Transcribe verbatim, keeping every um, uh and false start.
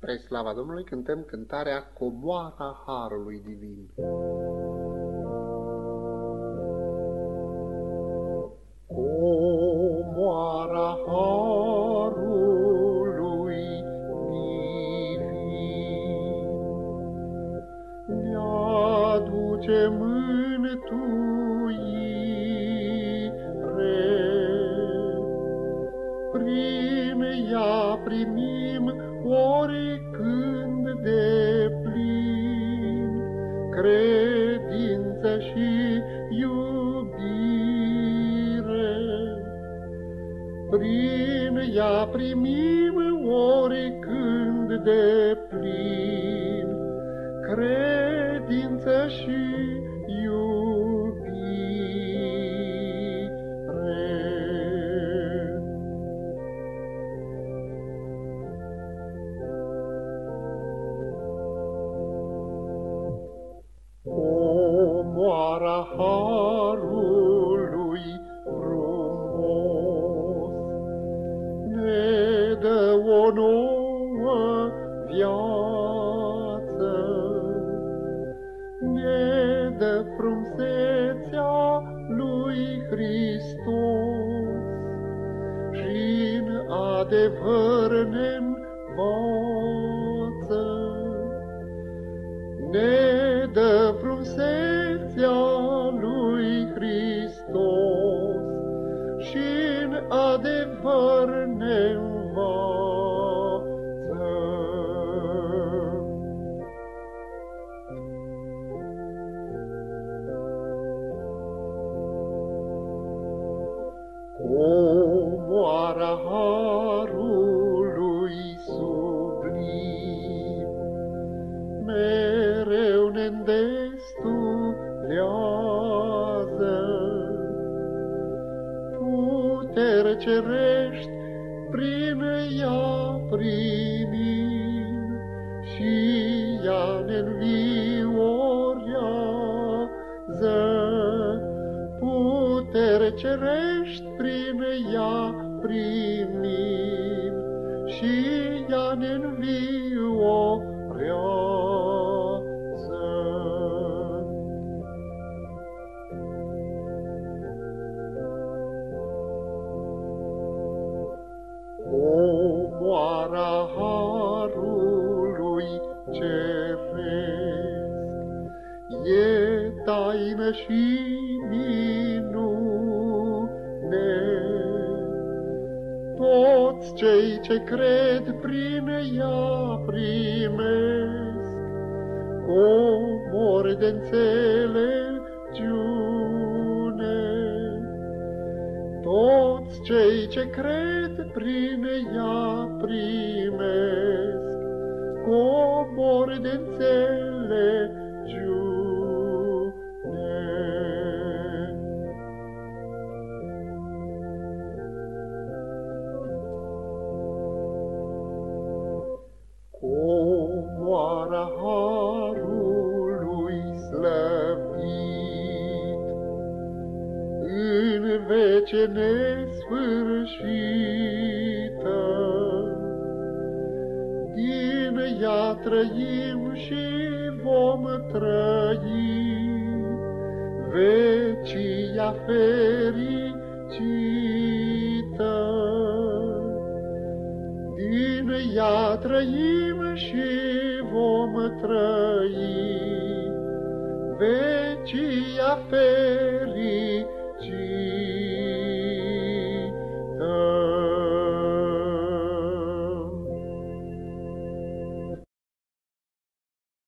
Spre slava Domnului cântăm cântarea Comoara Harului Divin. Comoara Harului Divin ne-aduce mântuire, prin ea primim oricând deplin credință și iubire. Prin ea primim oricând deplin credință și Comoara Harului frumos ne dă o nouă viață, ne dă frumusețea lui Hristos și-n adevăr ne-nvață. Ne dă frumusețea lui Hristos și-n adevăr ne-nvață. Comoara Harului sublim mereu ne-ndestulează, puteri cerești prin ea primim și ea ne-nviorează. Puteri cerești prin ea primim și ea ne-nviorează. Comoara Harului ceresc e taină și minune. Toți cei ce cred prin ea primesc comori de înțelepciune. Toți cei ce cred prin ea primesc comori de înțelepciune. Comoara Harului slăvit, în vece nesfârșită, din ea trăim și vom trăi, vecia fericită. Din ea trăim și vom trăi, vecia fericită.